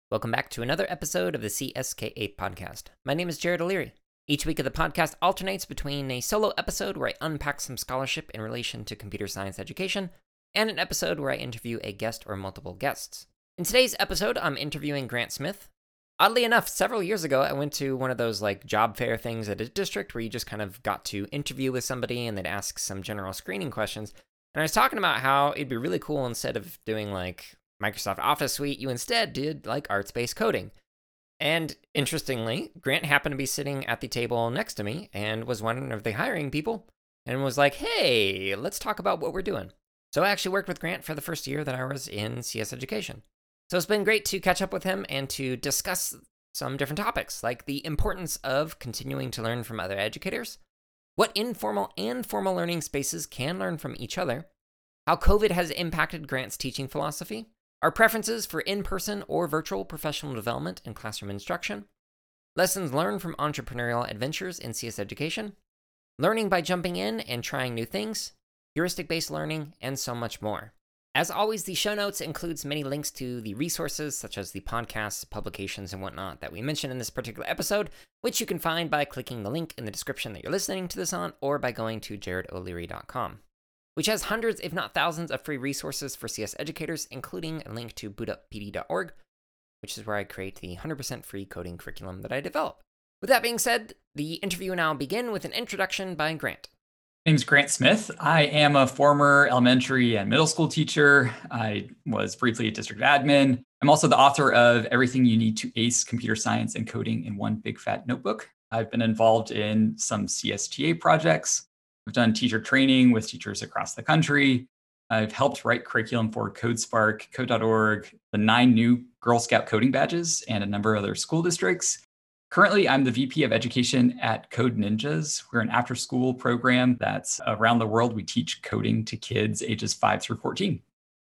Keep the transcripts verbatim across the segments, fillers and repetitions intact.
Welcome back to another episode of the C S K A podcast. My name is Jared O'Leary. Each week of the podcast alternates between a solo episode where I unpack some scholarship in relation to computer science education, and an episode where I interview a guest or multiple guests. In today's episode, I'm interviewing Grant Smith. Oddly enough, several years ago, I went to one of those like job fair things at a district where you just kind of got to interview with somebody and they'd ask some general screening questions. And I was talking about how it'd be really cool instead of doing like Microsoft Office Suite, you instead did like arts-based coding. And interestingly, Grant happened to be sitting at the table next to me and was one of the hiring people and was like, hey, let's talk about what we're doing. So I actually worked with Grant for the first year that I was in C S education. So it's been great to catch up with him and to discuss some different topics, like the importance of continuing to learn from other educators, what informal and formal learning spaces can learn from each other, how COVID has impacted Grant's teaching philosophy, our preferences for in-person or virtual professional development and classroom instruction, lessons learned from entrepreneurial adventures in C S education, learning by jumping in and trying new things, heuristic-based learning, and so much more. As always, the show notes includes many links to the resources, such as the podcasts, publications, and whatnot that we mentioned in this particular episode, which you can find by clicking the link in the description that you're listening to this on, or by going to jared o'leary dot com, which has hundreds, if not thousands, of free resources for C S educators, including a link to boot up p d dot org, which is where I create the one hundred percent free coding curriculum that I develop. With that being said, the interview will now begin with an introduction by Grant. My name is Grant Smith. I am a former elementary and middle school teacher. I was briefly a district admin. I'm also the author of Everything You Need to Ace Computer Science and Coding in One Big Fat Notebook. I've been involved in some C S T A projects. I've done teacher training with teachers across the country. I've helped write curriculum for CodeSpark, Code dot org, the nine new Girl Scout coding badges, and a number of other school districts. Currently, I'm the V P of Education at Code Ninjas. We're an after-school program that's around the world. We teach coding to kids ages five through fourteen.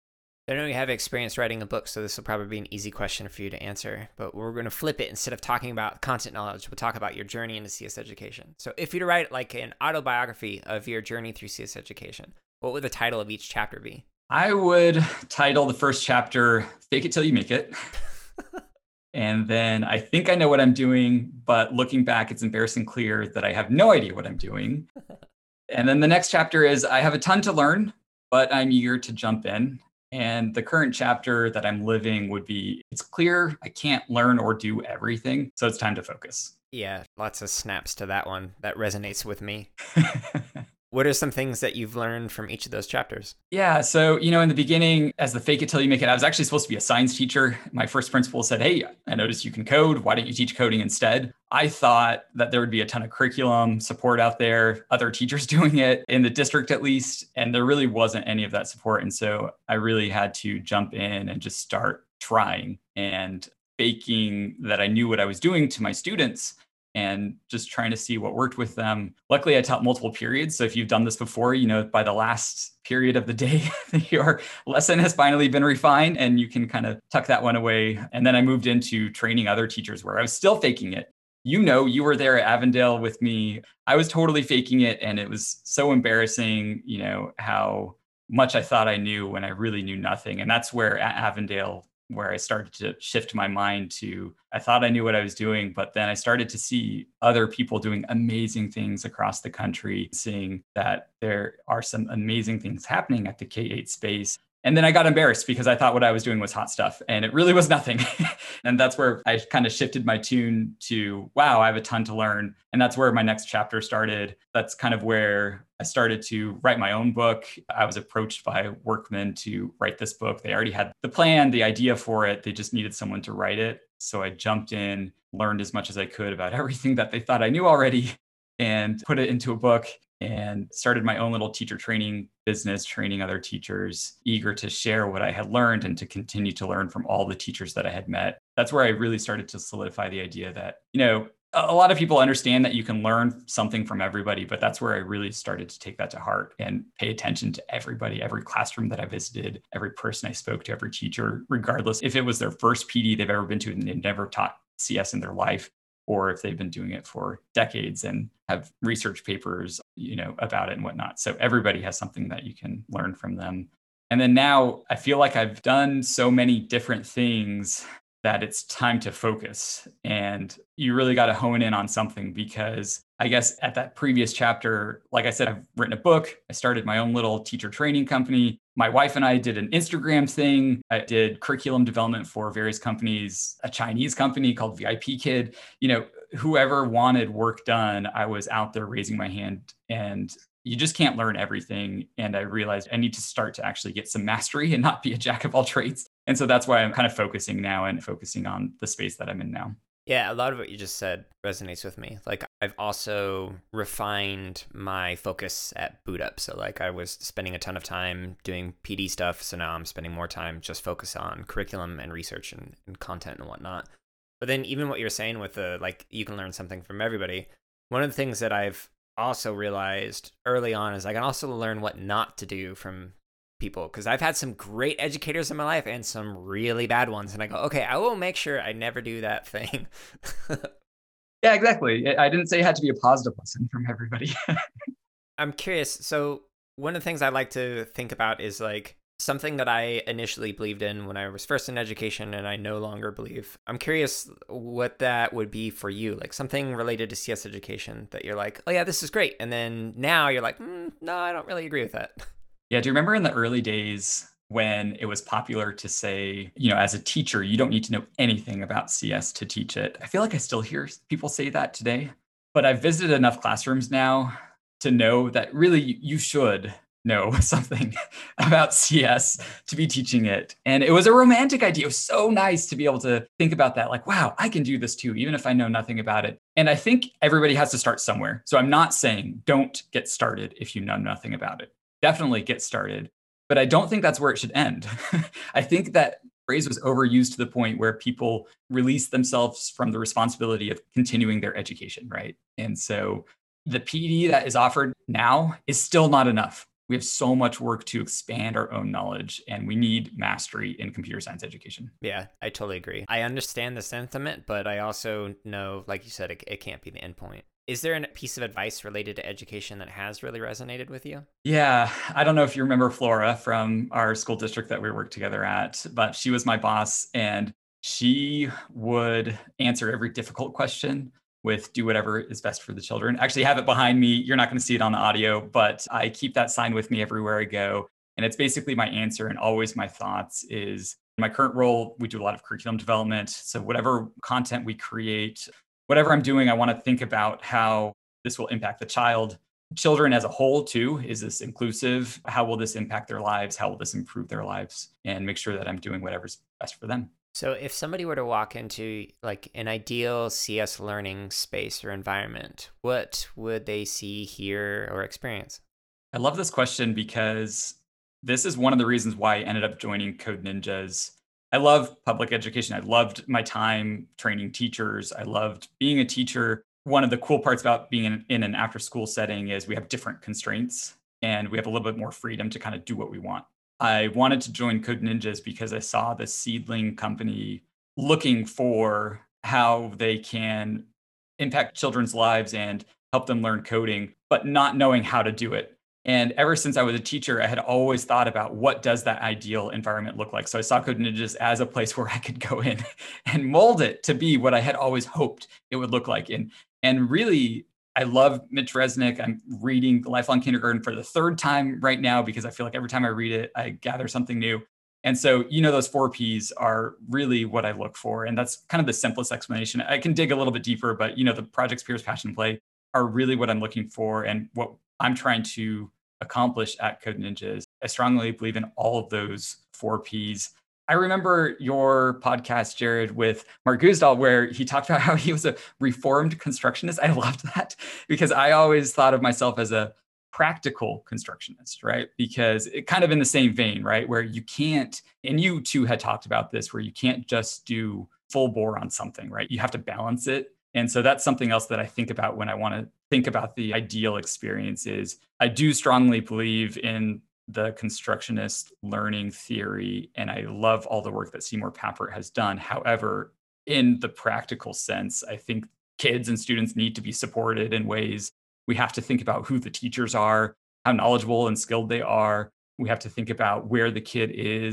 I know you have experience writing a book, so this will probably be an easy question for you to answer, but we're going to flip it. Instead of talking about content knowledge, we'll talk about your journey into C S education. So if you were to write like an autobiography of your journey through C S education, what would the title of each chapter be? I would title the first chapter, Fake It Till You Make It. And then I think I know what I'm doing, but looking back, it's embarrassing clear that I have no idea what I'm doing. And then the next chapter is, I have a ton to learn, but I'm eager to jump in. And the current chapter that I'm living would be, it's clear I can't learn or do everything, so it's time to focus. Yeah, lots of snaps to that one. That resonates with me. What are some things that you've learned from each of those chapters? Yeah, so, you know, in the beginning, as the fake it till you make it, I was actually supposed to be a science teacher. My first principal said, hey, I noticed you can code. Why don't you teach coding instead? I thought that there would be a ton of curriculum support out there, other teachers doing it in the district at least, and there really wasn't any of that support. And so I really had to jump in and just start trying and faking that I knew what I was doing to my students and just trying to see what worked with them. Luckily, I taught multiple periods. So if you've done this before, you know, by the last period of the day, your lesson has finally been refined and you can kind of tuck that one away. And then I moved into training other teachers where I was still faking it. You know, you were there at Avondale with me. I was totally faking it. And it was so embarrassing, you know, how much I thought I knew when I really knew nothing. And that's where at Avondale, where I started to shift my mind to, I thought I knew what I was doing, but then I started to see other people doing amazing things across the country, seeing that there are some amazing things happening at the K eight space. And then I got embarrassed because I thought what I was doing was hot stuff and it really was nothing. And that's where I kind of shifted my tune to, wow, I have a ton to learn. And that's where my next chapter started. That's kind of where I started to write my own book. I was approached by Workman to write this book. They already had the plan, the idea for it. They just needed someone to write it. So I jumped in, learned as much as I could about everything that they thought I knew already, and put it into a book and started my own little teacher training business, training other teachers, eager to share what I had learned and to continue to learn from all the teachers that I had met. That's where I really started to solidify the idea that, you know, a lot of people understand that you can learn something from everybody, but that's where I really started to take that to heart and pay attention to everybody, every classroom that I visited, every person I spoke to, every teacher, regardless if it was their first P D they've ever been to and they've never taught C S in their life, or if they've been doing it for decades and have research papers, you know, about it and whatnot. So everybody has something that you can learn from them. And then now I feel like I've done so many different things that it's time to focus and you really got to hone in on something because I guess at that previous chapter, like I said, I've written a book. I started my own little teacher training company. My wife and I did an Instagram thing. I did curriculum development for various companies, a Chinese company called V I P Kid. You know, whoever wanted work done, I was out there raising my hand, and you just can't learn everything. And I realized I need to start to actually get some mastery and not be a jack of all trades. And so that's why I'm kind of focusing now and focusing on the space that I'm in now. Yeah, a lot of what you just said resonates with me. Like, I've also refined my focus at Boot Up. So, like, I was spending a ton of time doing P D stuff. So now I'm spending more time just focus on curriculum and research and, and content and whatnot. But then even what you're saying with the, like, you can learn something from everybody. One of the things that I've also realized early on is I can also learn what not to do from people, because I've had some great educators in my life and some really bad ones, and I go, okay, I will make sure I never do that thing. Yeah, exactly. I didn't say it had to be a positive lesson from everybody. I'm curious. So one of the things I like to think about is like something that I initially believed in when I was first in education and I no longer believe. I'm curious what that would be for you, like something related to C S education that you're like, oh yeah, this is great. And then now you're like, mm, no, I don't really agree with that. Yeah. Do you remember in the early days when it was popular to say, you know, as a teacher, you don't need to know anything about C S to teach it? I feel like I still hear people say that today, but I've visited enough classrooms now to know that really you should know something about C S to be teaching it. And it was a romantic idea. It was so nice to be able to think about that. Like, wow, I can do this too, even if I know nothing about it. And I think everybody has to start somewhere. So I'm not saying don't get started if you know nothing about it. Definitely get started. But I don't think that's where it should end. I think that phrase was overused to the point where people release themselves from the responsibility of continuing their education, right? And so the P D that is offered now is still not enough. We have so much work to expand our own knowledge, and we need mastery in computer science education. Yeah, I totally agree. I understand the sentiment, but I also know, like you said, it, it can't be the end point. Is there a piece of advice related to education that has really resonated with you? Yeah, I don't know if you remember Flora from our school district that we worked together at, but she was my boss, and she would answer every difficult question with do whatever is best for the children. Actually, have it behind me. You're not going to see it on the audio, but I keep that sign with me everywhere I go. And it's basically my answer and always my thoughts is in my current role, we do a lot of curriculum development. So whatever content we create, whatever I'm doing, I want to think about how this will impact the child, children as a whole too. Is this inclusive? How will this impact their lives? How will this improve their lives? And make sure that I'm doing whatever's best for them. So if somebody were to walk into like an ideal C S learning space or environment, what would they see, hear, or experience? I love this question because this is one of the reasons why I ended up joining Code Ninjas. I love public education. I loved my time training teachers. I loved being a teacher. One of the cool parts about being in, in an after school setting is we have different constraints and we have a little bit more freedom to kind of do what we want. I wanted to join Code Ninjas because I saw this seedling company looking for how they can impact children's lives and help them learn coding, but not knowing how to do it. And ever since I was a teacher, I had always thought about what does that ideal environment look like. So I saw Code Ninjas as a place where I could go in and mold it to be what I had always hoped it would look like. And, and really, I love Mitch Resnick. I'm reading Lifelong Kindergarten for the third time right now because I feel like every time I read it, I gather something new. And so, you know, those four Ps are really what I look for. And that's kind of the simplest explanation. I can dig a little bit deeper, but, you know, the projects, peers, passion, play are really what I'm looking for and what I'm trying to accomplish at Code Ninjas. I strongly believe in all of those four Ps. I remember your podcast, Jared, with Mark Guzdahl, where he talked about how he was a reformed constructionist. I loved that because I always thought of myself as a practical constructionist, right? Because it kind of in the same vein, right? Where you can't, and you too had talked about this, where you can't just do full bore on something, right? You have to balance it. And so that's something else that I think about when I want to think about the ideal experience is I do strongly believe in the constructionist learning theory, and I love all the work that Seymour Papert has done. However, in the practical sense, I think kids and students need to be supported in ways. We have to think about who the teachers are, how knowledgeable and skilled they are. We have to think about where the kid is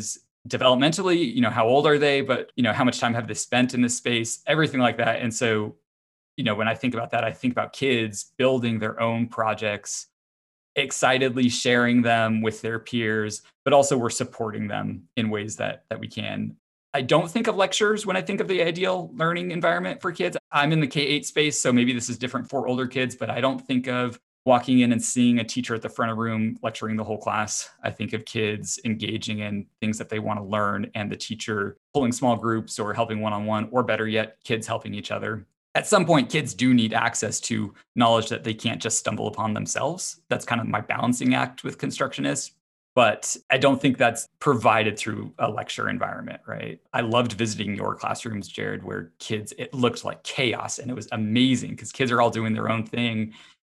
developmentally, you know, how old are they, but, you know, how much time have they spent in this space, everything like that. And so, you know, when I think about that, I think about kids building their own projects, excitedly sharing them with their peers, but also we're supporting them in ways that that we can. I don't think of lectures when I think of the ideal learning environment for kids. I'm in the K eight space, so maybe this is different for older kids, but I don't think of walking in and seeing a teacher at the front of the room lecturing the whole class. I think of kids engaging in things that they want to learn and the teacher pulling small groups or helping one-on-one, or better yet, kids helping each other. At some point, kids do need access to knowledge that they can't just stumble upon themselves. That's kind of my balancing act with Constructionist. But I don't think that's provided through a lecture environment, right? I loved visiting your classrooms, Jared, where kids, it looked like chaos and it was amazing because kids are all doing their own thing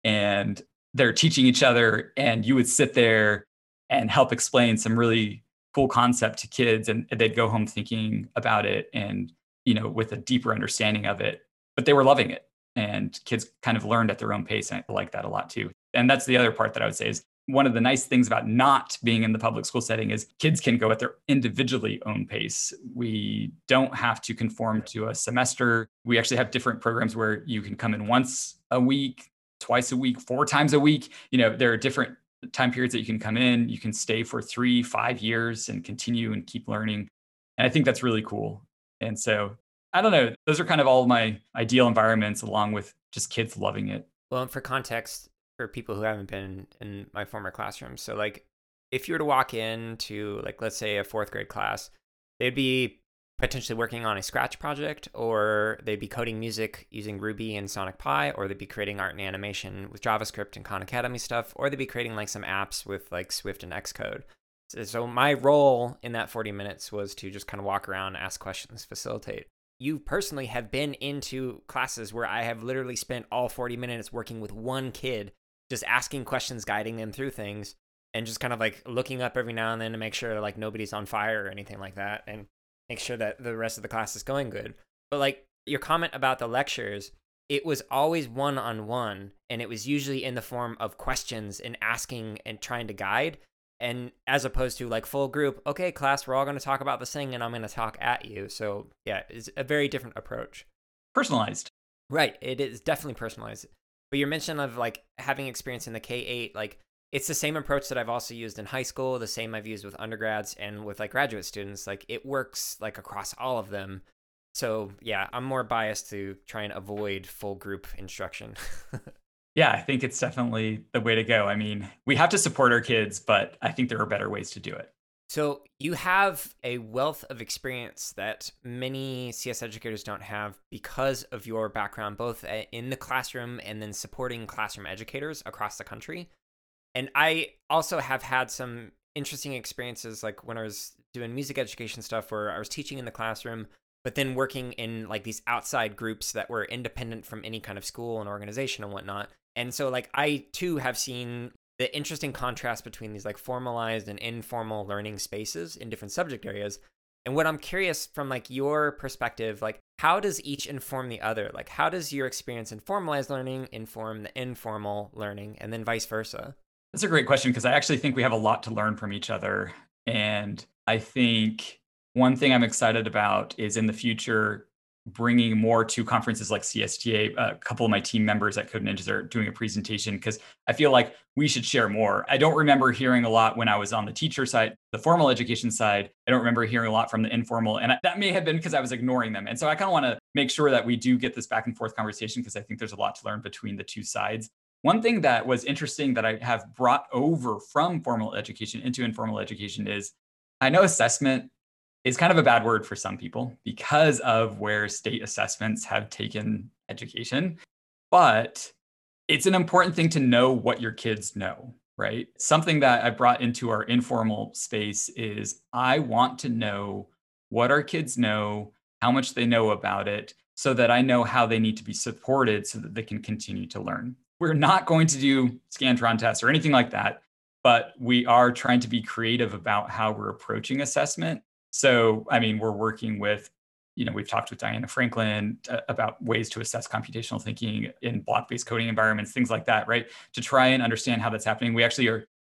and they're teaching each other. And you would sit there and help explain some really cool concept to kids, and they'd go home thinking about it and, you know, with a deeper understanding of it. But they were loving it. And kids kind of learned at their own pace. And I like that a lot too. And that's the other part that I would say is one of the nice things about not being in the public school setting is kids can go at their individually own pace. We don't have to conform to a semester. We actually have different programs where you can come in once a week, twice a week, four times a week. You know, there are different time periods that you can come in. You can stay for three, five years and continue and keep learning. And I think that's really cool. And so I don't know. Those are kind of all my ideal environments, along with just kids loving it. Well, and for context, for people who haven't been in my former classroom, so like if you were to walk into, like, let's say a fourth grade class, they'd be potentially working on a Scratch project, or they'd be coding music using Ruby and Sonic Pi, or they'd be creating art and animation with JavaScript and Khan Academy stuff, or they'd be creating like some apps with like Swift and Xcode. So my role in that forty minutes was to just kind of walk around, ask questions, facilitate. You personally have been into classes where I have literally spent all forty minutes working with one kid, just asking questions, guiding them through things, and just kind of like looking up every now and then to make sure like nobody's on fire or anything like that, and make sure that the rest of the class is going good. But like your comment about the lectures, it was always one-on-one, and it was usually in the form of questions and asking and trying to guide. And as opposed to like full group, okay, class, we're all going to talk about this thing and I'm going to talk at you. So yeah, it's a very different approach. Personalized. Right. It is definitely personalized. But your mention of like having experience in the K eight, like it's the same approach that I've also used in high school, the same I've used with undergrads and with like graduate students. Like it works like across all of them. So yeah, I'm more biased to try and avoid full group instruction. Yeah, I think it's definitely the way to go. I mean, we have to support our kids, but I think there are better ways to do it. So you have a wealth of experience that many C S educators don't have because of your background, both in the classroom and then supporting classroom educators across the country. And I also have had some interesting experiences, like when I was doing music education stuff where I was teaching in the classroom, but then working in like these outside groups that were independent from any kind of school and organization and whatnot. And so like I too have seen the interesting contrast between these like formalized and informal learning spaces in different subject areas. And what I'm curious from like your perspective, like how does each inform the other? Like how does your experience in formalized learning inform the informal learning, and then vice versa? That's a great question, because I actually think we have a lot to learn from each other. And I think one thing I'm excited about is in the future, bringing more to conferences like C S T A. A couple of my team members at Code Ninjas are doing a presentation because I feel like we should share more. I don't remember hearing a lot when I was on the teacher side, the formal education side. I don't remember hearing a lot from the informal, and that may have been because I was ignoring them. And so I kind of want to make sure that we do get this back and forth conversation, because I think there's a lot to learn between the two sides. One thing that was interesting that I have brought over from formal education into informal education is, I know assessment is kind of a bad word for some people because of where state assessments have taken education. But it's an important thing to know what your kids know, right? Something that I brought into our informal space is I want to know what our kids know, how much they know about it, so that I know how they need to be supported so that they can continue to learn. We're not going to do Scantron tests or anything like that, but we are trying to be creative about how we're approaching assessment. So, I mean, we're working with, you know, we've talked with Diana Franklin uh, about ways to assess computational thinking in block-based coding environments, things like that, right? To try and understand how that's happening. We actually are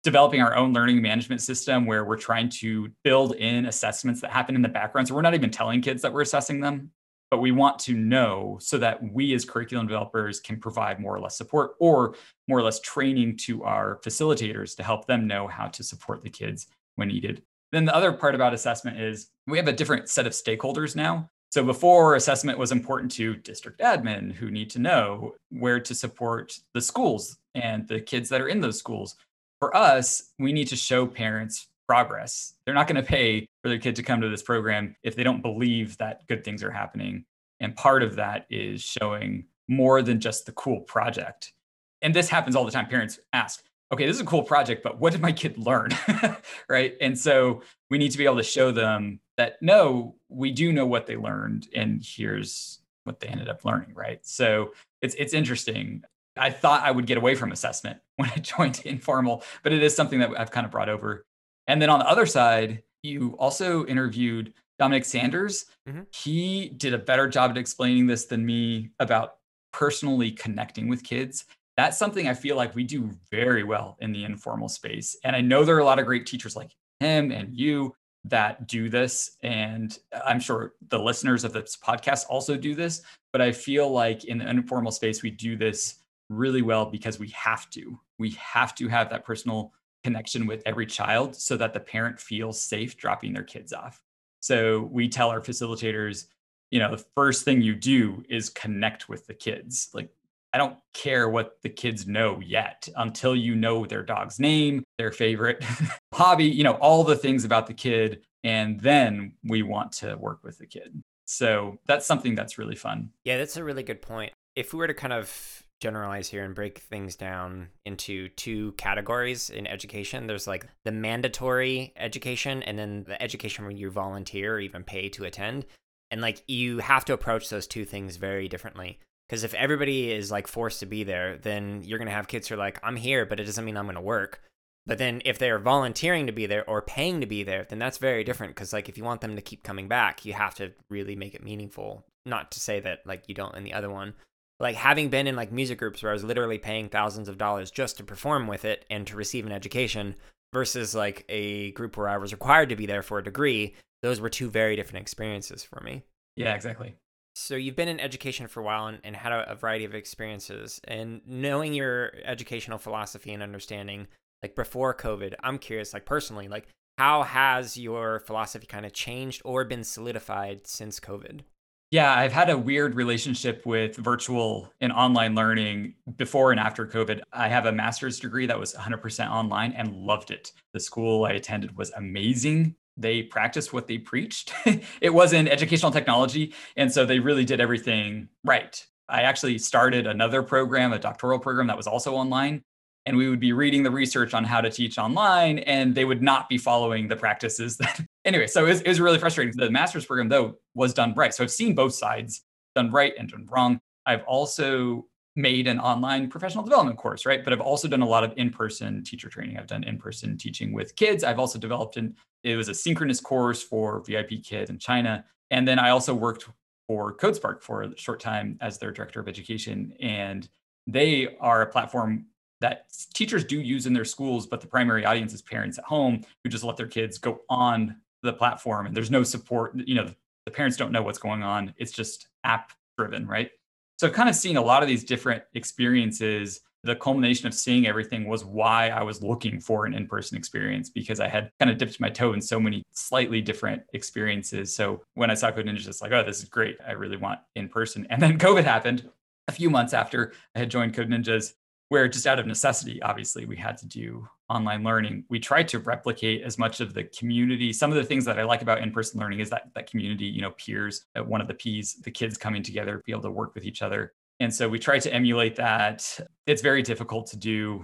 developing our own learning management system where we're trying to build in assessments that happen in the background. So we're not even telling kids that we're assessing them, but we want to know so that we as curriculum developers can provide more or less support or more or less training to our facilitators to help them know how to support the kids when needed. Then the other part about assessment is we have a different set of stakeholders now. So before, assessment was important to district admin who need to know where to support the schools and the kids that are in those schools. For us, we need to show parents progress. They're not going to pay for their kid to come to this program if they don't believe that good things are happening. And part of that is showing more than just the cool project. And this happens all the time. Parents ask, okay, this is a cool project, but what did my kid learn? Right? And so we need to be able to show them that, no, we do know what they learned, and here's what they ended up learning, right? So it's it's interesting. I thought I would get away from assessment when I joined Informal, but it is something that I've kind of brought over. And then on the other side, you also interviewed Dominic Sanders. Mm-hmm. He did a better job at explaining this than me about personally connecting with kids. That's something I feel like we do very well in the informal space. And I know there are a lot of great teachers like him and you that do this. And I'm sure the listeners of this podcast also do this. But I feel like in the informal space, we do this really well because we have to. We have to have that personal connection with every child so that the parent feels safe dropping their kids off. So we tell our facilitators, you know, the first thing you do is connect with the kids. Like, I don't care what the kids know yet until you know their dog's name, their favorite hobby, you know, all the things about the kid. And then we want to work with the kid. So that's something that's really fun. Yeah, that's a really good point. If we were to kind of generalize here and break things down into two categories in education, there's like the mandatory education and then the education where you volunteer or even pay to attend. And like you have to approach those two things very differently. Because if everybody is like forced to be there, then you're going to have kids who are like, I'm here, but it doesn't mean I'm going to work. But then if they're volunteering to be there or paying to be there, then that's very different. Because like if you want them to keep coming back, you have to really make it meaningful. Not to say that like you don't in the other one. Like having been in like music groups where I was literally paying thousands of dollars just to perform with it and to receive an education versus like a group where I was required to be there for a degree, those were two very different experiences for me. Yeah, exactly. So you've been in education for a while and, and had a, a variety of experiences, and knowing your educational philosophy and understanding, like before COVID, I'm curious, like personally, like how has your philosophy kind of changed or been solidified since COVID? Yeah, I've had a weird relationship with virtual and online learning before and after COVID. I have a master's degree that was one hundred percent online and loved it. The school I attended was amazing. They practiced what they preached. It was in educational technology. And so they really did everything right. I actually started another program, a doctoral program that was also online. And we would be reading the research on how to teach online, and they would not be following the practices. That anyway, so it was, it was really frustrating. The master's program, though, was done right. So I've seen both sides, done right and done wrong. I've also made an online professional development course, right? But I've also done a lot of in-person teacher training. I've done in-person teaching with kids. I've also developed an, it was a synchronous course for V I P Kids in China. And then I also worked for CodeSpark for a short time as their director of education. And they are a platform that teachers do use in their schools, but the primary audience is parents at home who just let their kids go on the platform. And there's no support, you know, the parents don't know what's going on. It's just app driven, right? So I've kind of seen a lot of these different experiences. The culmination of seeing everything was why I was looking for an in-person experience, because I had kind of dipped my toe in so many slightly different experiences. So when I saw Code Ninjas, it's like, oh, this is great. I really want in-person. And then COVID happened a few months after I had joined Code Ninjas, where just out of necessity, obviously, we had to do online learning. We tried to replicate as much of the community. Some of the things that I like about in-person learning is that that community, you know, peers, uh, one of the P's, the kids coming together, be able to work with each other. And so we tried to emulate that. It's very difficult to do.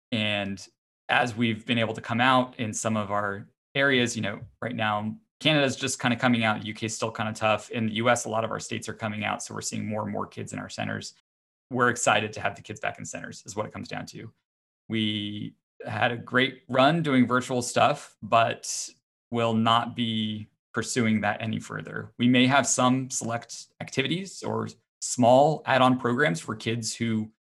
And as we've been able to come out in some of our areas, you know, right now, Canada's just kind of coming out. U K is still kind of tough. In the U S, a lot of our states are coming out. So we're seeing more and more kids in our centers. We're excited to have the kids back in centers is what it comes down to. We had a great run doing virtual stuff, but will not be pursuing that any further. We may have some select activities or small add-on programs for kids who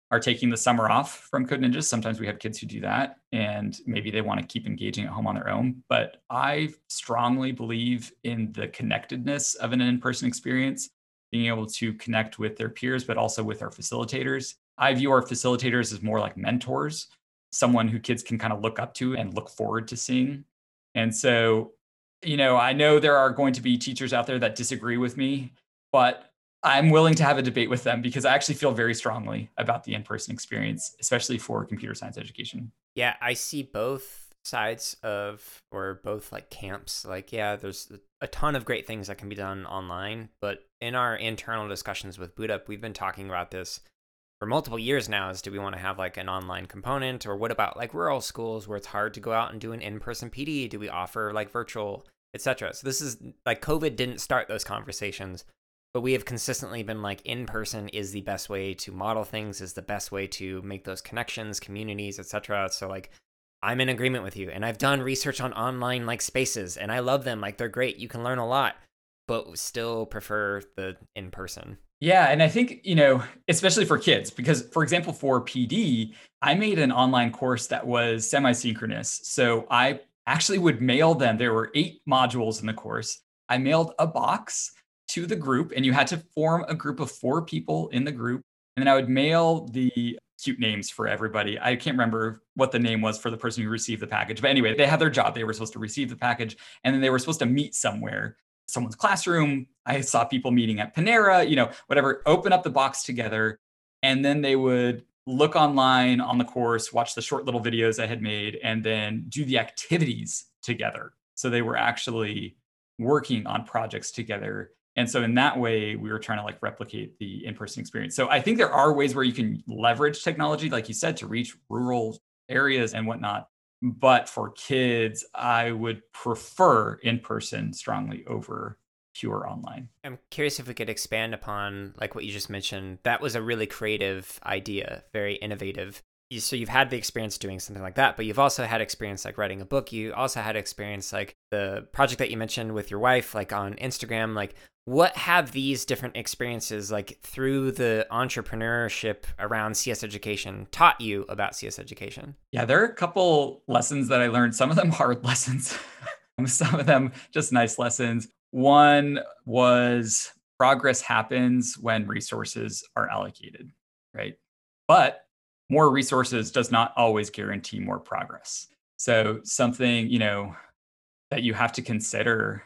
are taking the summer off from Code Ninjas. Sometimes we have kids who do that, and maybe they want to keep engaging at home on their own. But I strongly believe in the connectedness of an in-person experience, being able to connect with their peers, but also with our facilitators. I view our facilitators as more like mentors, someone who kids can kind of look up to and look forward to seeing. And so, you know, I know there are going to be teachers out there that disagree with me, but I'm willing to have a debate with them because I actually feel very strongly about the in-person experience, especially for computer science education. Yeah, I see both sides of, or both like camps. Like, yeah, there's a ton of great things that can be done online, but in our internal discussions with Boot Up, we've been talking about this for multiple years now. Is do we want to have like an online component, or what about like rural schools where it's hard to go out and do an in-person P D? Do we offer like virtual, et cetera? So this is like COVID didn't start those conversations. But we have consistently been like, in-person is the best way to model things, is the best way to make those connections, communities, et cetera. So like, I'm in agreement with you. And I've done research on online like spaces, and I love them. Like, they're great. You can learn a lot, but still prefer the in-person. Yeah. And I think, you know, especially for kids, because for example, for P D, I made an online course that was semi-synchronous. So I actually would mail them. There were eight modules in the course. I mailed a box to the group, and you had to form a group of four people in the group. And then I would mail the cute names for everybody. I can't remember what the name was for the person who received the package. But anyway, they had their job. They were supposed to receive the package, and then they were supposed to meet somewhere, someone's classroom. I saw people meeting at Panera, you know, whatever, open up the box together. And then they would look online on the course, watch the short little videos I had made, and then do the activities together. So they were actually working on projects together. And so in that way, we were trying to like replicate the in-person experience. So I think there are ways where you can leverage technology, like you said, to reach rural areas and whatnot. But for kids, I would prefer in-person strongly over pure online. I'm curious if we could expand upon like what you just mentioned. That was a really creative idea, very innovative. So you've had the experience doing something like that, but you've also had experience like writing a book. You also had experience like the project that you mentioned with your wife, like on Instagram. Like, what have these different experiences like through the entrepreneurship around C S education taught you about C S education? Yeah, there are a couple lessons that I learned. Some of them hard lessons, some of them just nice lessons. One was progress happens when resources are allocated, right? But more resources does not always guarantee more progress. So something, you know, that you have to consider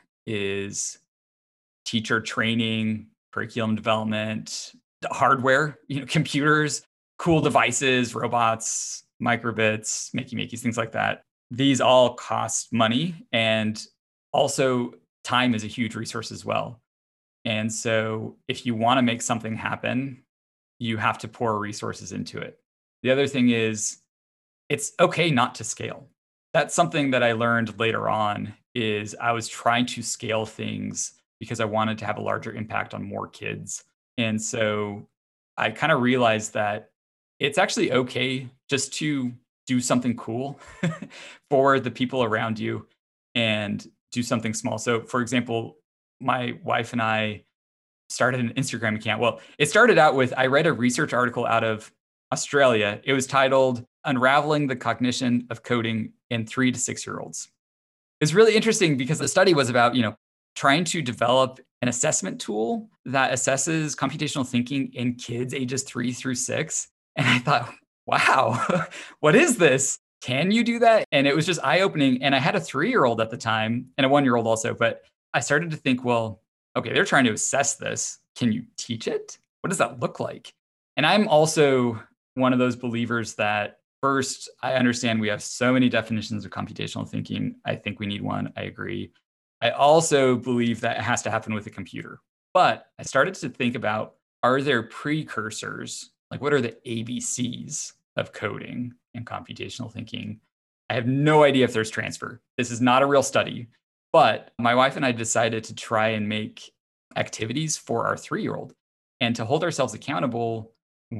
is teacher training, curriculum development, hardware, you know, computers, cool devices, robots, microbits, makey makeys, things like that. These all cost money, and also time is a huge resource as well. And so if you want to make something happen, you have to pour resources into it. The other thing is, it's okay not to scale. That's something that I learned later on. Is I was trying to scale things because I wanted to have a larger impact on more kids. And so I kind of realized that it's actually okay just to do something cool for the people around you and do something small. So for example, my wife and I started an Instagram account. Well, it started out with, I read a research article out of Australia. It was titled Unraveling the Cognition of Coding in Three to Six Year Olds. It's really interesting because the study was about, you know, trying to develop an assessment tool that assesses computational thinking in kids ages three through six. And I thought, wow, what is this? Can you do that? And it was just eye-opening. And I had a three-year-old at the time and a one-year-old also. But I started to think, well, okay, they're trying to assess this. Can you teach it? What does that look like? And I'm also one of those believers that first, I understand we have so many definitions of computational thinking. I think we need one. I agree. I also believe that it has to happen with a computer. But I started to think about, are there precursors? Like, what are the A B Cs of coding and computational thinking? I have no idea if there's transfer. This is not a real study. But my wife and I decided to try and make activities for our three-year-old. And to hold ourselves accountable,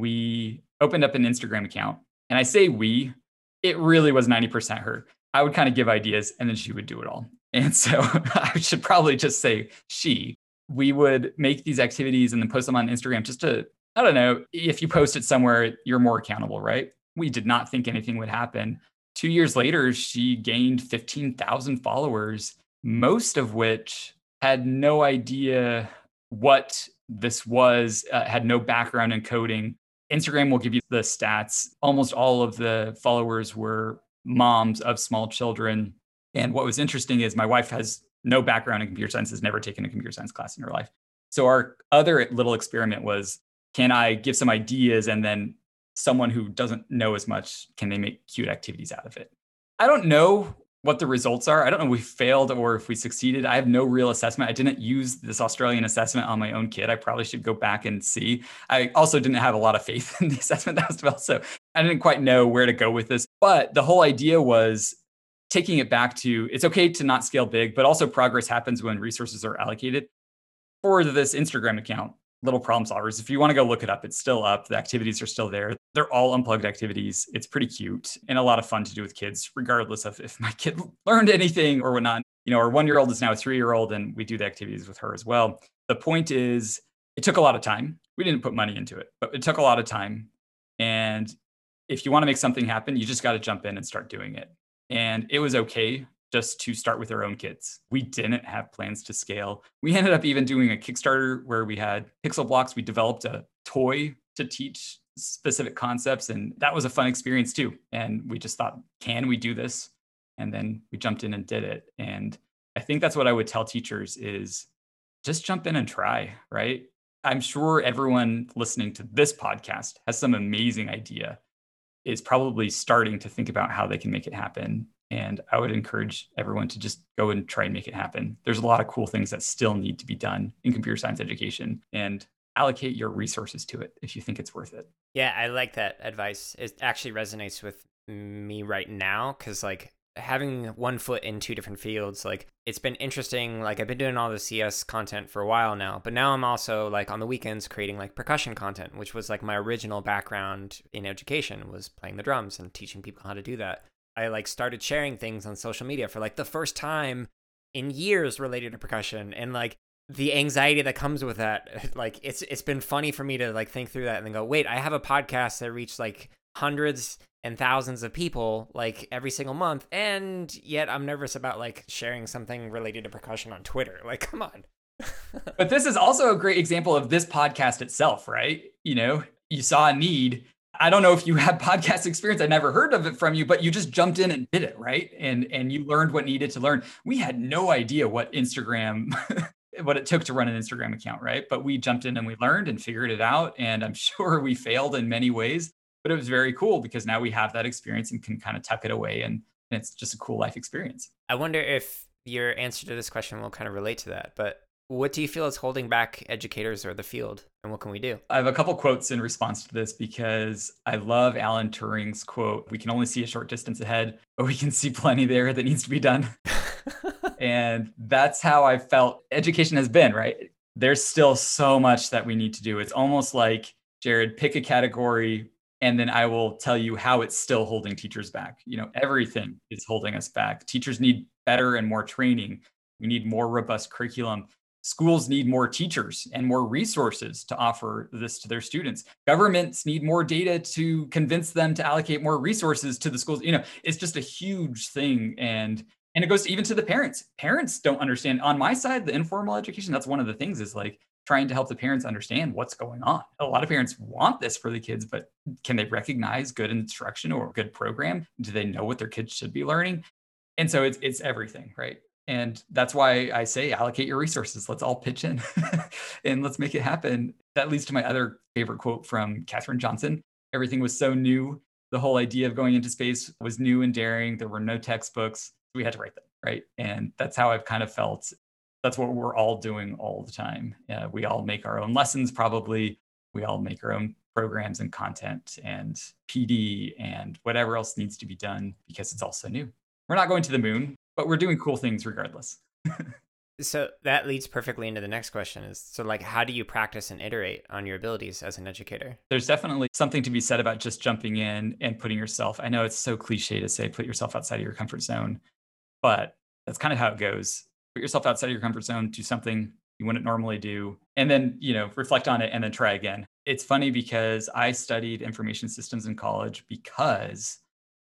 we opened up an Instagram account. And I say we, it really was ninety percent her. I would kind of give ideas and then she would do it all. And so I should probably just say she. We would make these activities and then post them on Instagram just to I don't know, if you post it somewhere, you're more accountable, right? We did not think anything would happen. Two years later, she gained fifteen thousand followers, most of which had no idea what this was, uh, had no background in coding. Instagram will give you the stats. Almost all of the followers were moms of small children. And what was interesting is my wife has no background in computer science, has never taken a computer science class in her life. So our other little experiment was, can I give some ideas and then someone who doesn't know as much, can they make cute activities out of it? I don't know what the results are. I don't know if we failed or if we succeeded. I have no real assessment. I didn't use this Australian assessment on my own kid. I probably should go back and see. I also didn't have a lot of faith in the assessment that was developed, so I didn't quite know where to go with this. But the whole idea was taking it back to, it's okay to not scale big, but also progress happens when resources are allocated. For this Instagram account, Little Problem Solvers, if you want to go look it up, it's still up. The activities are still there. They're all unplugged activities. It's pretty cute and a lot of fun to do with kids, regardless of if my kid learned anything or whatnot. You know, our one-year-old is now a three-year-old, and we do the activities with her as well. The point is, it took a lot of time. We didn't put money into it, but it took a lot of time. And if you want to make something happen, you just got to jump in and start doing it. And it was okay just to start with our own kids. We didn't have plans to scale. We ended up even doing a Kickstarter where we had pixel blocks. We developed a toy to teach specific concepts, and that was a fun experience too. And we just thought, can we do this? And then we jumped in and did it. And I think that's what I would tell teachers is just jump in and try, right? I'm sure everyone listening to this podcast has some amazing idea, is probably starting to think about how they can make it happen. And I would encourage everyone to just go and try and make it happen. There's a lot of cool things that still need to be done in computer science education, and allocate your resources to it if you think it's worth it. Yeah, I like that advice. It actually resonates with me right now because, like, having one foot in two different fields, like, it's been interesting. Like, I've been doing all the C S content for a while now, but now I'm also, like, on the weekends creating, like, percussion content, which was, like, my original background in education, was playing the drums and teaching people how to do that. I like started sharing things on social media for like the first time in years related to percussion, and like the anxiety that comes with that. Like it's it's been funny for me to like think through that and then go, wait, I have a podcast that reached like hundreds and thousands of people like every single month, and yet I'm nervous about like sharing something related to percussion on Twitter. Like, come on. But this is also a great example of this podcast itself, right? You know, you saw a need. I don't know if you had podcast experience. I never heard of it from you, but you just jumped in and did it, right? And and you learned what needed to learn. We had no idea what Instagram, what it took to run an Instagram account, right? But we jumped in and we learned and figured it out. And I'm sure we failed in many ways, but it was very cool because now we have that experience and can kind of tuck it away. And, and it's just a cool life experience. I wonder if your answer to this question will kind of relate to that, but what do you feel is holding back educators or the field, and what can we do? I have a couple quotes in response to this because I love Alan Turing's quote, "We can only see a short distance ahead, but we can see plenty there that needs to be done." And that's how I felt education has been, right? There's still so much that we need to do. It's almost like, Jared, pick a category, and then I will tell you how it's still holding teachers back. You know, everything is holding us back. Teachers need better and more training. We need more robust curriculum. Schools need more teachers and more resources to offer this to their students. Governments need more data to convince them to allocate more resources to the schools. You know, it's just a huge thing. And and it goes even to the parents. Parents don't understand. On my side, the informal education, that's one of the things, is like trying to help the parents understand what's going on. A lot of parents want this for the kids, but can they recognize good instruction or good program? Do they know what their kids should be learning? And so it's it's everything, right? And that's why I say allocate your resources. Let's all pitch in and let's make it happen. That leads to my other favorite quote from Katherine Johnson. Everything was so new. The whole idea of going into space was new and daring. There were no textbooks. We had to write them, right? And that's how I've kind of felt. That's what we're all doing all the time. Uh, we all make our own lessons, probably. We all make our own programs and content and P D and whatever else needs to be done because it's all so new. We're not going to the moon, but we're doing cool things regardless. So that leads perfectly into the next question is, so like, how do you practice and iterate on your abilities as an educator? There's definitely something to be said about just jumping in and putting yourself, I know it's so cliche to say, put yourself outside of your comfort zone, but that's kind of how it goes. Put yourself outside of your comfort zone, do something you wouldn't normally do, and then, you know, reflect on it and then try again. It's funny because I studied information systems in college because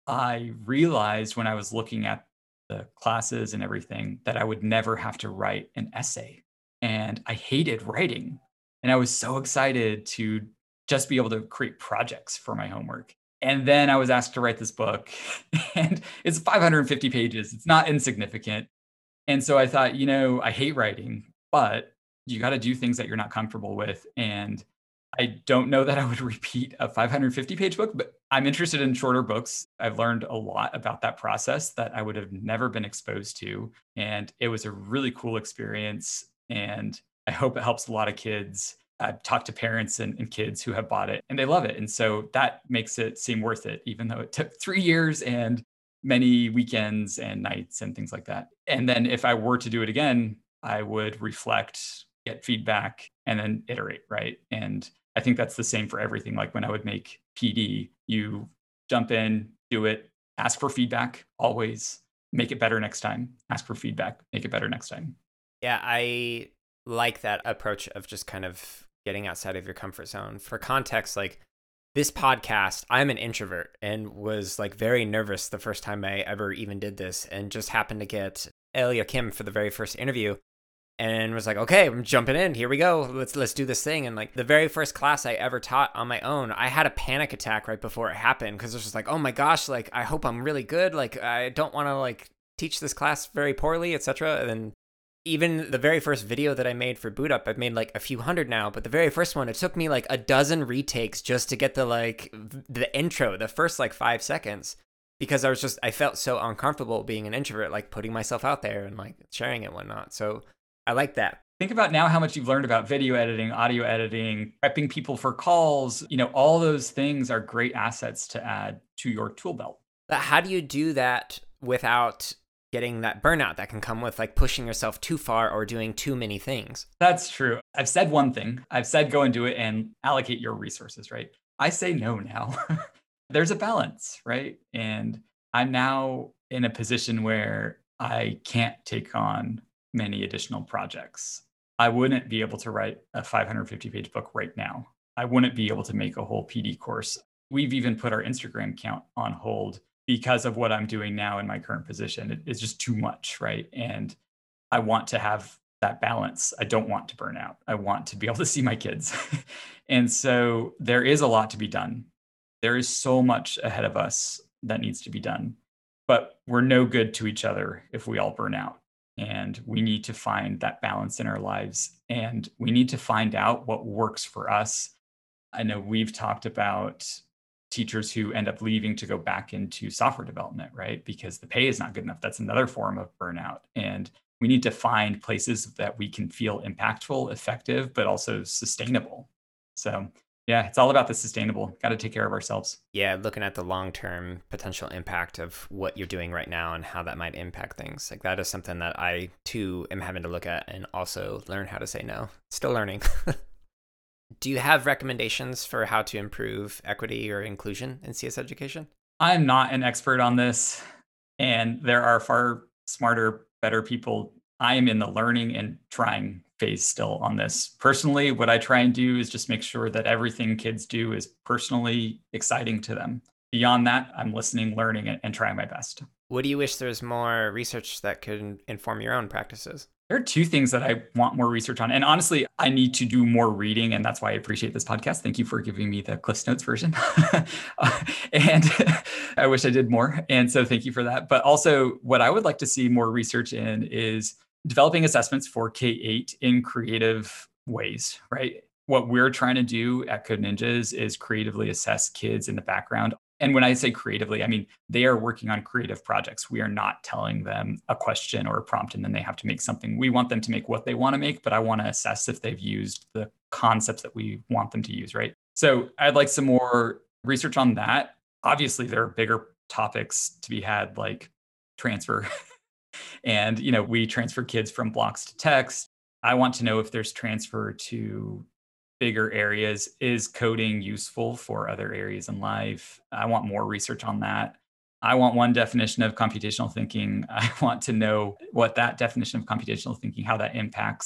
I realized when I was looking at the classes and everything that I would never have to write an essay. And I hated writing. And I was so excited to just be able to create projects for my homework. And then I was asked to write this book, and it's five hundred fifty pages. It's not insignificant. And so I thought, you know, I hate writing, but you got to do things that you're not comfortable with. And I don't know that I would repeat a five hundred fifty page book, but I'm interested in shorter books. I've learned a lot about that process that I would have never been exposed to. And it was a really cool experience. And I hope it helps a lot of kids. I've talked to parents and, and kids who have bought it and they love it. And so that makes it seem worth it, even though it took three years and many weekends and nights and things like that. And then if I were to do it again, I would reflect, get feedback, and then iterate, right? And I think that's the same for everything. Like when I would make P D, you jump in, do it, ask for feedback, always make it better next time. Ask for feedback, make it better next time. Yeah, I like that approach of just kind of getting outside of your comfort zone. For context, like this podcast, I'm an introvert and was like very nervous the first time I ever even did this, and just happened to get Elia Kim for the very first interview. And was like, okay, I'm jumping in. Here we go. Let's let's do this thing. And like the very first class I ever taught on my own, I had a panic attack right before it happened because it was just like, oh my gosh, like I hope I'm really good. Like I don't want to like teach this class very poorly, et cetera. And then even the very first video that I made for Boot Up, I've made like a few hundred now, but the very first one, it took me like a dozen retakes just to get the like the intro, the first like five seconds. Because I was just, I felt so uncomfortable being an introvert, like putting myself out there and like sharing it and whatnot. So I like that. Think about now how much you've learned about video editing, audio editing, prepping people for calls. You know, all those things are great assets to add to your tool belt. But how do you do that without getting that burnout that can come with like pushing yourself too far or doing too many things? That's true. I've said one thing. I've said go and do it and allocate your resources, right? I say no now. There's a balance, right? And I'm now in a position where I can't take on many additional projects. I wouldn't be able to write a five hundred fifty page book right now. I wouldn't be able to make a whole P D course. We've even put our Instagram account on hold because of what I'm doing now in my current position. It, it's just too much, right? And I want to have that balance. I don't want to burn out. I want to be able to see my kids. And so there is a lot to be done. There is so much ahead of us that needs to be done, but we're no good to each other if we all burn out. And we need to find that balance in our lives. And we need to find out what works for us. I know we've talked about teachers who end up leaving to go back into software development, right? Because the pay is not good enough. That's another form of burnout. And we need to find places that we can feel impactful, effective, but also sustainable. So yeah, it's all about the sustainable. Got to take care of ourselves. Yeah, looking at the long-term potential impact of what you're doing right now and how that might impact things. Like that is something that I too am having to look at and also learn how to say no. Still learning. Do you have recommendations for how to improve equity or inclusion in C S education? I'm not an expert on this, and there are far smarter, better people. I am in the learning and trying phase still on this. Personally, what I try and do is just make sure that everything kids do is personally exciting to them. Beyond that, I'm listening, learning, and, and trying my best. What do you wish there's more research that could inform your own practices? There are two things that I want more research on. And honestly, I need to do more reading. And that's why I appreciate this podcast. Thank you for giving me the Cliff Notes version. And I wish I did more. And so thank you for that. But also what I would like to see more research in is developing assessments for K eight in creative ways, right? What we're trying to do at Code Ninjas is creatively assess kids in the background. And when I say creatively, I mean, they are working on creative projects. We are not telling them a question or a prompt and then they have to make something. We want them to make what they want to make, but I want to assess if they've used the concepts that we want them to use, right? So I'd like some more research on that. Obviously, there are bigger topics to be had, like transfer. And, you know, we transfer kids from blocks to text. I want to know if there's transfer to bigger areas. Is coding useful for other areas in life? I want more research on that. I want one definition of computational thinking. I want to know what that definition of computational thinking, how that impacts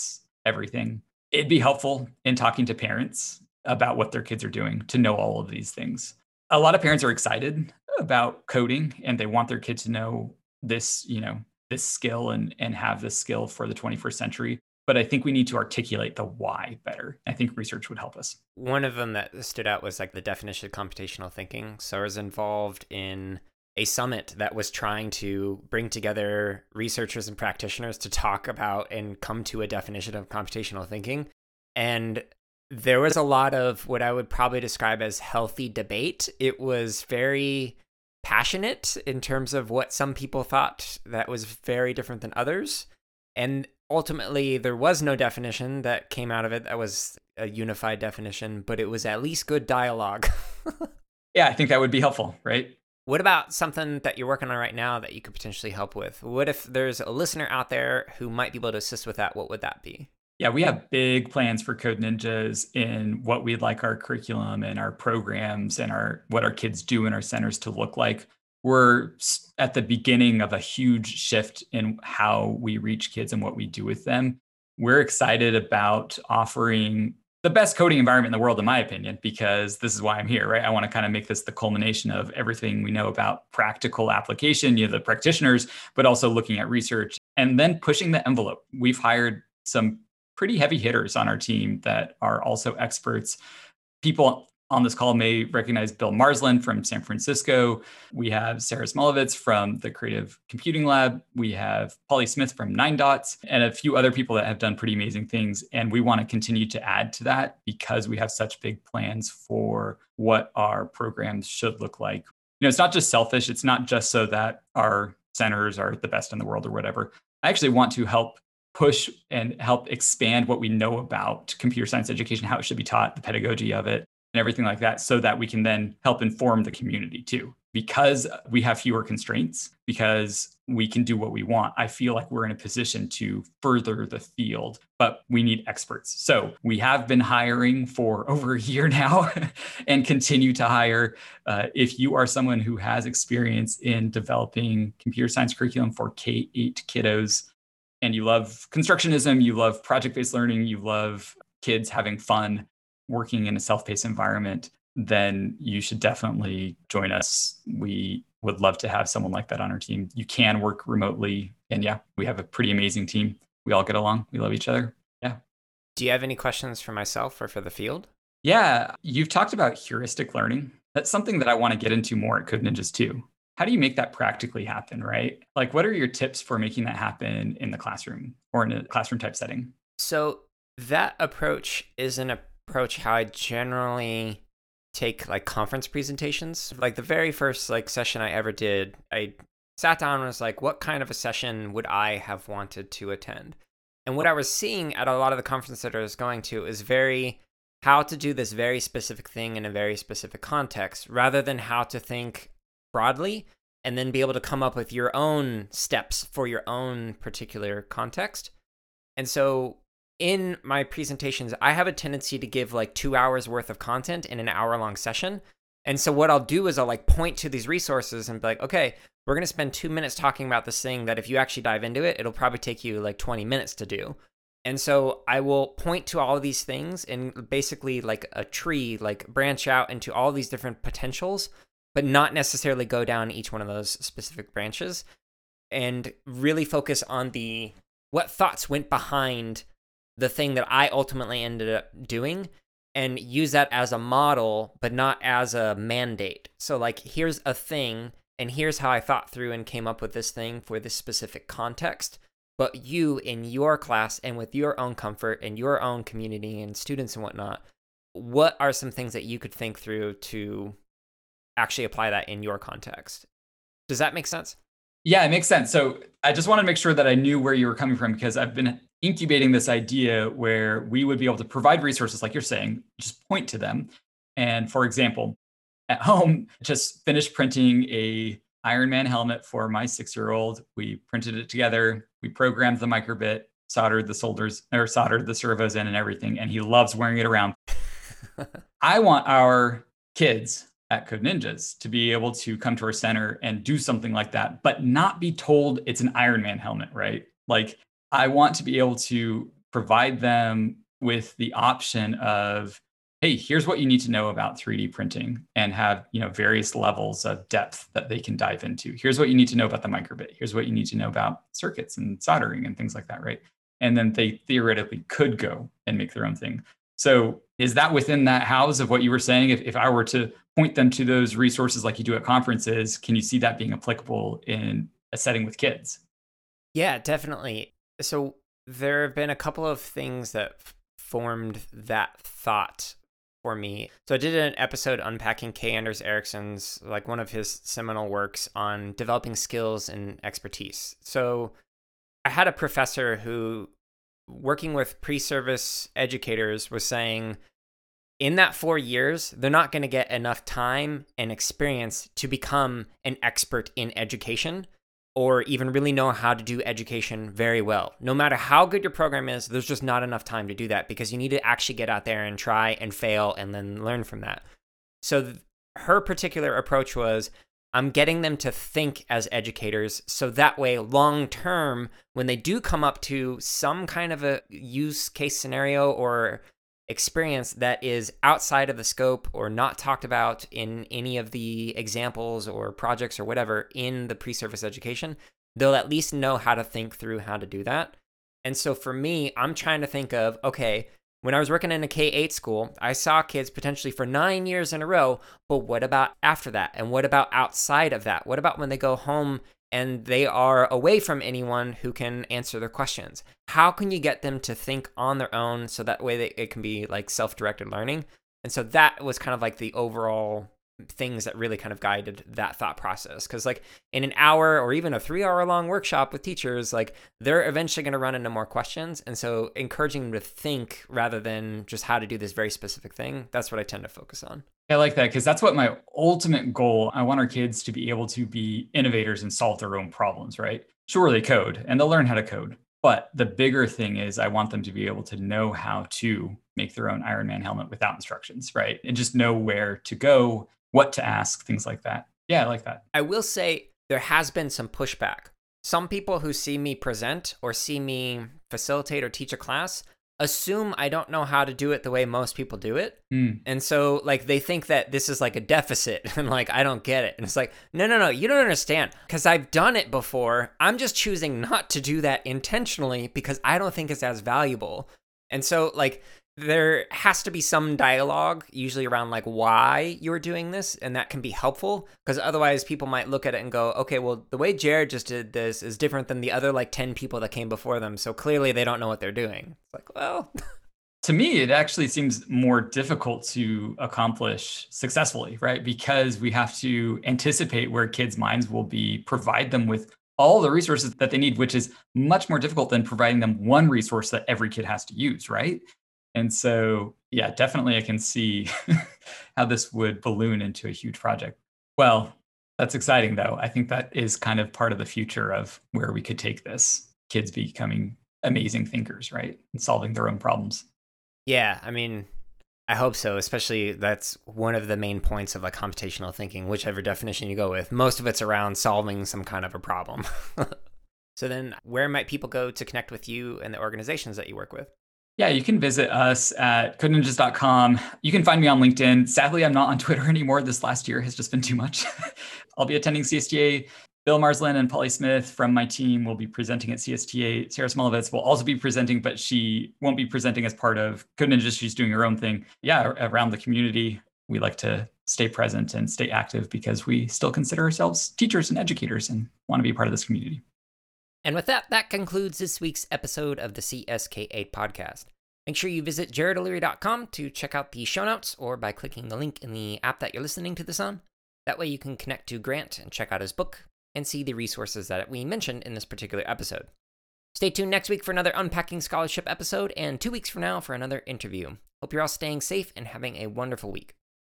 everything. It'd be helpful in talking to parents about what their kids are doing to know all of these things. A lot of parents are excited about coding and they want their kid to know this, you know, this skill and and have this skill for the twenty-first century. But I think we need to articulate the why better. I think research would help us. One of them that stood out was like the definition of computational thinking. So I was involved in a summit that was trying to bring together researchers and practitioners to talk about and come to a definition of computational thinking. And there was a lot of what I would probably describe as healthy debate. It was very passionate in terms of what some people thought that was very different than others. And ultimately, there was no definition that came out of it that was a unified definition, but it was at least good dialogue. Yeah, I think that would be helpful, right? What about something that you're working on right now that you could potentially help with? What if there's a listener out there who might be able to assist with that? What would that be? Yeah, we have big plans for Code Ninjas in what we'd like our curriculum and our programs and our what our kids do in our centers to look like. We're at the beginning of a huge shift in how we reach kids and what we do with them. We're excited about offering the best coding environment in the world, in my opinion, because this is why I'm here, right? I want to kind of make this the culmination of everything we know about practical application, you know, the practitioners, but also looking at research and then pushing the envelope. We've hired some pretty heavy hitters on our team that are also experts. People on this call may recognize Bill Marsland from San Francisco. We have Sarah Smolovitz from the Creative Computing Lab. We have Polly Smith from Nine Dots and a few other people that have done pretty amazing things. And we want to continue to add to that because we have such big plans for what our programs should look like. You know, it's not just selfish. It's not just so that our centers are the best in the world or whatever. I actually want to help push and help expand what we know about computer science education, how it should be taught, the pedagogy of it, and everything like that, so that we can then help inform the community too. Because we have fewer constraints, because we can do what we want, I feel like we're in a position to further the field, but we need experts. So we have been hiring for over a year now and continue to hire. Uh, if you are someone who has experience in developing computer science curriculum for K eight kiddos, and you love constructionism, you love project-based learning, you love kids having fun, working in a self-paced environment, then you should definitely join us. We would love to have someone like that on our team. You can work remotely. And yeah, we have a pretty amazing team. We all get along. We love each other. Yeah. Do you have any questions for myself or for the field? Yeah. You've talked about heuristic learning. That's something that I want to get into more at Code Ninjas too. How do you make that practically happen, right? Like, what are your tips for making that happen in the classroom or in a classroom type setting? So that approach is an approach how I generally take like conference presentations. Like the very first like session I ever did, I sat down and was like, what kind of a session would I have wanted to attend? And what I was seeing at a lot of the conferences that I was going to is very how to do this very specific thing in a very specific context, rather than how to think broadly and then be able to come up with your own steps for your own particular context. And so in my presentations, I have a tendency to give like two hours worth of content in an hour long session. And so what I'll do is I'll like point to these resources and be like, okay, we're going to spend two minutes talking about this thing that if you actually dive into it, it'll probably take you like twenty minutes to do. And so I will point to all of these things and basically like a tree, like branch out into all these different potentials, but not necessarily go down each one of those specific branches, and really focus on the what thoughts went behind the thing that I ultimately ended up doing, and use that as a model, but not as a mandate. So like, here's a thing, and here's how I thought through and came up with this thing for this specific context. But you in your class and with your own comfort and your own community and students and whatnot, what are some things that you could think through to actually apply that in your context? Does that make sense? Yeah, it makes sense. So I just want to make sure that I knew where you were coming from, because I've been incubating this idea where we would be able to provide resources, like you're saying, just point to them. And for example, at home, just finished printing a Iron Man helmet for my six-year-old. We printed it together. We programmed the microbit, soldered the solders or soldered the servos in and everything. And he loves wearing it around. I want our kids at Code Ninjas to be able to come to our center and do something like that, but not be told it's an Iron Man helmet, right? Like, I want to be able to provide them with the option of, hey, here's what you need to know about three D printing, and have, you know, various levels of depth that they can dive into. Here's what you need to know about the microbit. Here's what you need to know about circuits and soldering and things like that, right? And then they theoretically could go and make their own thing. So is that within that house of what you were saying? If, if I were to point them to those resources like you do at conferences, can you see that being applicable in a setting with kids? Yeah, definitely. So there have been a couple of things that f- formed that thought for me. So I did an episode unpacking K. Anders Ericsson's, like one of his seminal works on developing skills and expertise. So I had a professor who, working with pre-service educators, was saying in that four years, they're not going to get enough time and experience to become an expert in education, or even really know how to do education very well. No matter how good your program is, there's just not enough time to do that, because you need to actually get out there and try and fail and then learn from that. So th- her particular approach was, I'm getting them to think as educators, so that way, long term, when they do come up to some kind of a use case scenario or experience that is outside of the scope or not talked about in any of the examples or projects or whatever in the pre-service education, they'll at least know how to think through how to do that. And so for me, I'm trying to think of, okay, when I was working in a K eight school, I saw kids potentially for nine years in a row, but what about after that? And what about outside of that? What about when they go home and they are away from anyone who can answer their questions? How can you get them to think on their own so that way they, it can be like self-directed learning? And so that was kind of like the overall things that really kind of guided that thought process. Because like in an hour or even a three hour long workshop with teachers, like they're eventually going to run into more questions. And so encouraging them to think rather than just how to do this very specific thing, that's what I tend to focus on. I like that, because that's what my ultimate goal. I want our kids to be able to be innovators and solve their own problems, right? Sure, they code and they'll learn how to code. But the bigger thing is I want them to be able to know how to make their own Iron Man helmet without instructions, right? And just know where to go, what to ask, things like that. Yeah, I like that. I will say there has been some pushback. Some people who see me present or see me facilitate or teach a class assume I don't know how to do it the way most people do it. Mm. And so like they think that this is like a deficit and like I don't get it. And it's like, no, no, no, you don't understand, because I've done it before. I'm just choosing not to do that intentionally because I don't think it's as valuable. And so like there has to be some dialogue usually around like why you're doing this, and that can be helpful, because otherwise people might look at it and go, okay, well, the way Jared just did this is different than the other like ten people that came before them, so clearly they don't know what they're doing. It's like, well, to me, it actually seems more difficult to accomplish successfully, right? Because we have to anticipate where kids' minds will be, provide them with all the resources that they need, which is much more difficult than providing them one resource that every kid has to use, right? And so, yeah, definitely I can see how this would balloon into a huge project. Well, that's exciting, though. I think that is kind of part of the future of where we could take this. Kids becoming amazing thinkers, right? And solving their own problems. Yeah, I mean, I hope so. Especially that's one of the main points of like computational thinking, whichever definition you go with. Most of it's around solving some kind of a problem. So then where might people go to connect with you and the organizations that you work with? Yeah, you can visit us at code ninjas dot com. You can find me on LinkedIn. Sadly, I'm not on Twitter anymore. This last year has just been too much. I'll be attending C S T A. Bill Marslin and Polly Smith from my team will be presenting at C S T A. Sarah Smolovitz will also be presenting, but she won't be presenting as part of Code Ninjas. She's doing her own thing. Yeah, around the community, we like to stay present and stay active because we still consider ourselves teachers and educators and want to be a part of this community. And with that, that concludes this week's episode of the C S K eight podcast. Make sure you visit jared o'leary dot com to check out the show notes, or by clicking the link in the app that you're listening to this on. That way you can connect to Grant and check out his book and see the resources that we mentioned in this particular episode. Stay tuned next week for another Unpacking Scholarship episode, and two weeks from now for another interview. Hope you're all staying safe and having a wonderful week.